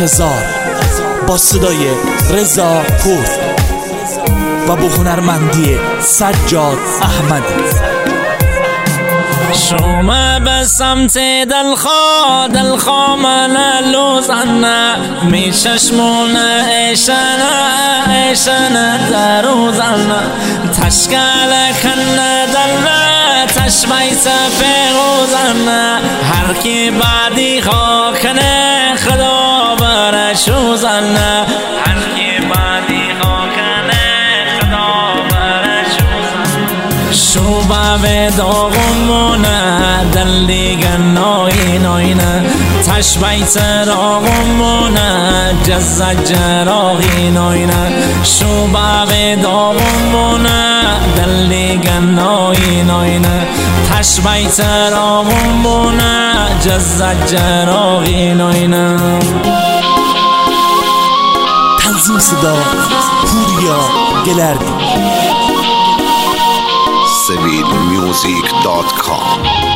انتظار با صدای رضا پور و با هنرمندی سجاد احمدی. شما به سمت دلخوا من لوزنه می چشمونه ایشنه در روزنه تشکل کنه دلوه تشبیت پیغوزنه هر کی بعدی خاکنه خدا برشوزنه هر کی بعدی خاکنه خدا برشوزنه شوبه به داغمونه دل دیگه ناینه تشبیت راغمونه جزد جراغی ناینه شوبه به داغمونه دل دیگه ناینه تشبیت راغمونه جزد جراغی ناینه. تنظیم صدا پوریا گلردی. civilmusic.com.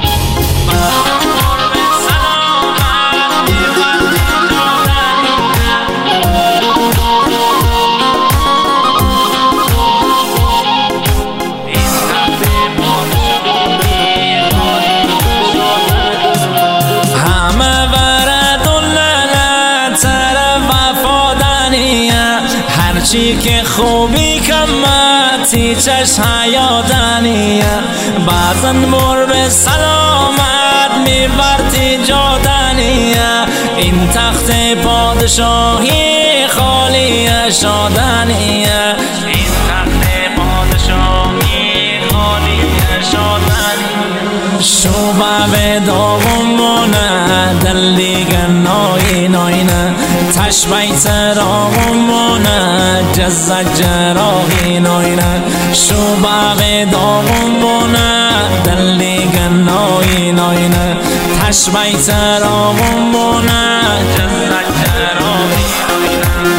هرچی که خوبی کمتی چشم حیادنیه بعضن مر به سلامت میبرتی جادنیه این تخت پادشاهی خالی شادنیه این تخت پادشاهی خالی شادنیه شوبه به داغمونه دل دیگه ناینه تشبیت راغمونه جزد جراغی ناینه شوبه به داغمونه دل دیگه ناینه تشبیت راغمونه جزد جراغی ناینه.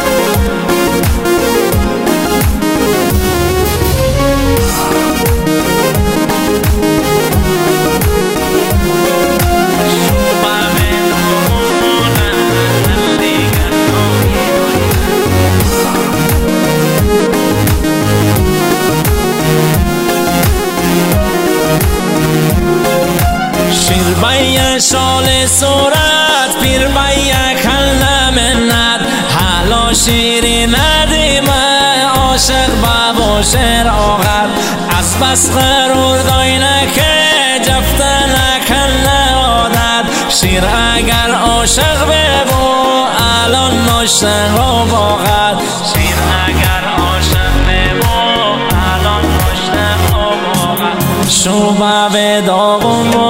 شیر بای شال صورت پیر بای کل منت حالا شیری ندیمه عاشق بابا شیر آغد از بس غرور داینه که جفته نکن عادت شیر اگر عاشق بگو الان نشته رو باغد شیر اگر عاشق بگو الان نشته رو باغد شوبه به داغم